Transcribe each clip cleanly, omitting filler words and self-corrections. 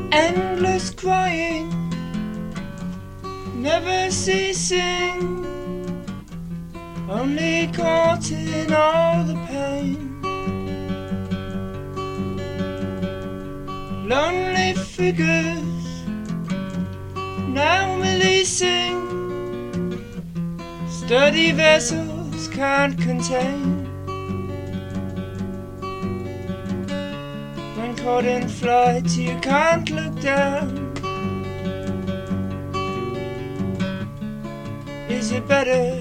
Endless crying, never ceasing, only caught in all the pain. Lonely figures now releasing, sturdy vessels can't contain. When caught in flight you can't look down. Is it better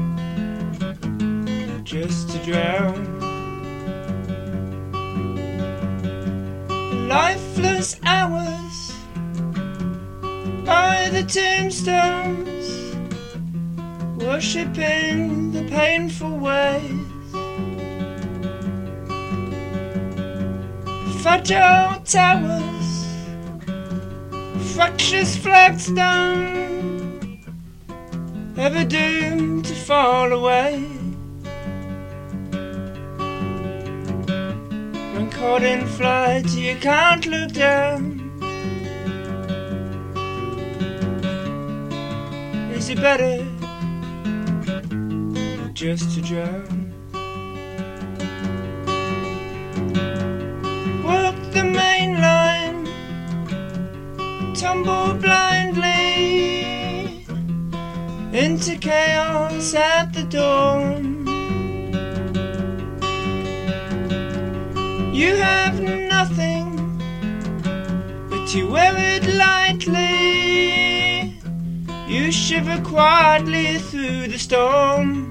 just to drown? Lifeless hours by the tombstones, worshipping the painful ways. Fragile towers, fractious flagstone, ever doomed to fall away. When caught in flight you can't look down. Is it better just to drown? Walk the main line, tumble blindly into chaos at the dawn. You have nothing, but you wear it lightly. You shiver quietly through the storm.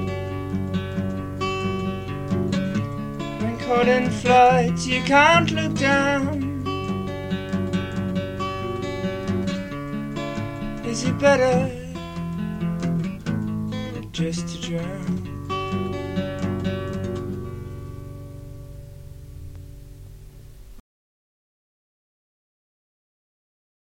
When caught in flight you can't look down. Is it better just to drown?